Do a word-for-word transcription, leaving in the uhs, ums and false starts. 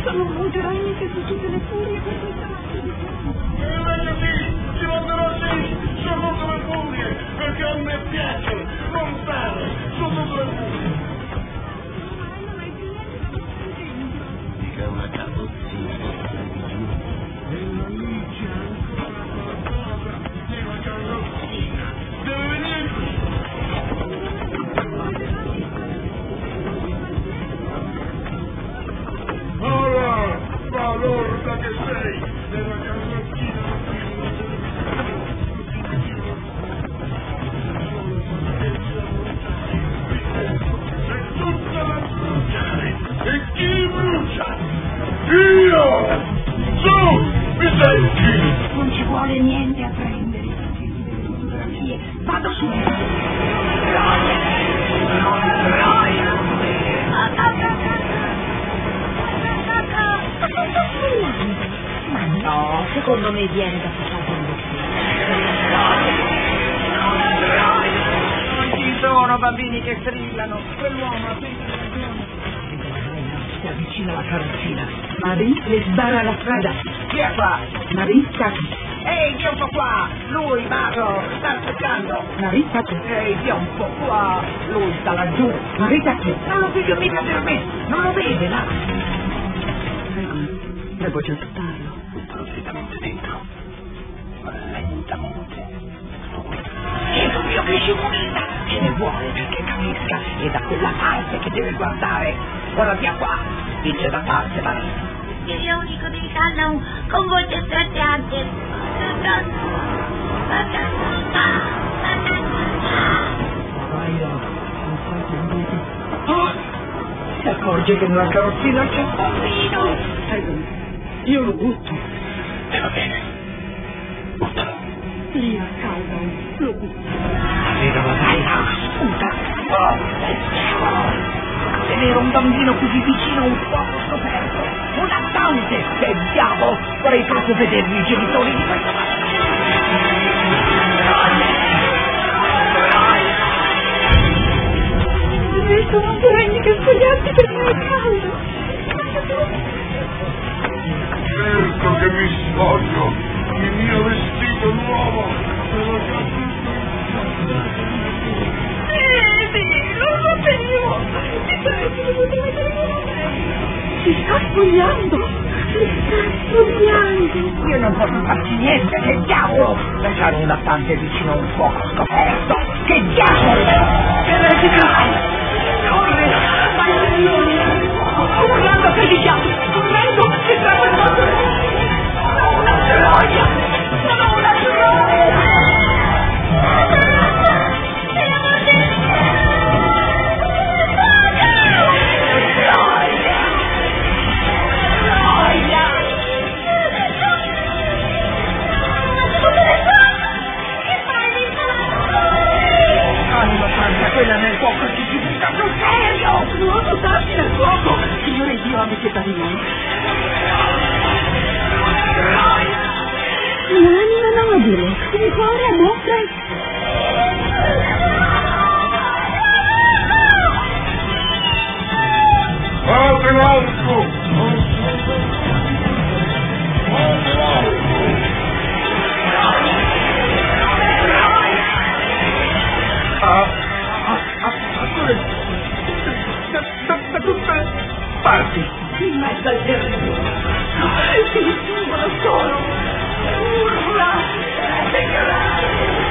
Sono veramente su tutte le furie per questa notte. E invece sì, ci manderò sì, su tutte le furie, perché a me piace non stare su tutte le furie. Mica una carrozzina. E la Licia ancora povera, e la carrozzina deve venire qui. Ora, valorda che sei, della carrozzina e tutta la bruciare. E chi brucia? Io! Su! Mi senti? Non ci vuole niente a prendere i pacchetti delle fotografie. Vado subito. Ma no, secondo me viene da passare un Non ci sono bambini che strillano. Quell'uomo ha sempre ragione. Si avvicina alla carrozzina. Marie le sbarra alla strada. Chi è qua? Marie taci. Ehi, via un po' qua! Lui, Mago, sta aspettando! Marie taci. Ehi, via un po' qua! Lui sta laggiù! Marie taci. Non lo vedo mica per me! Non lo vede, là! Prego, prego di aiutarlo. Improvvisamente dentro. Lentamente. Gesù mio che scivoletta! Ce ne vuole perché capisca! È da quella parte che deve guardare! Ora via qua! Dice da parte, Maria! Figlio unico di Salom, con voce straziante. Oh! Si accorge che nella carrozzina c'è un bambino! Io lo butto! E va bene. Buttalo. Lì a casa lo butto. Vedono, dai, là, sputa! Oh, tenere un bambino così vicino a un fuoco scoperto! Un attante! Che diavolo! Vorrei proprio vedermi i genitori di questo bambino! Sono segni che svegliarsi per me è caldo. Certo che mi spoglio il mio vestito nuovo della carrozzina. Eh, sì, lo sapevo. Mi sarebbe dovuto mettere con me. Si sta spogliando. Si sta spogliando. Io non posso farci niente, che diavolo! Lasciare un lattante vicino a un fuoco scoperto! Che diavolo! Che radica! Corre! Vai, sto urlando che li chiamo! Correndo! Che trappa il mondo! Sono una troia! Sono una troia! Quella nel fuoco si si butta sul serio! Non buttarsi nel fuoco! Signore Dio, ha messo da noi. L'anima nobile, il cuore a mostra. Fate l'altro! Fate l'altro! Ah! Da tutte le parti In mezzo al terreno! Si distinguono solo! Urla!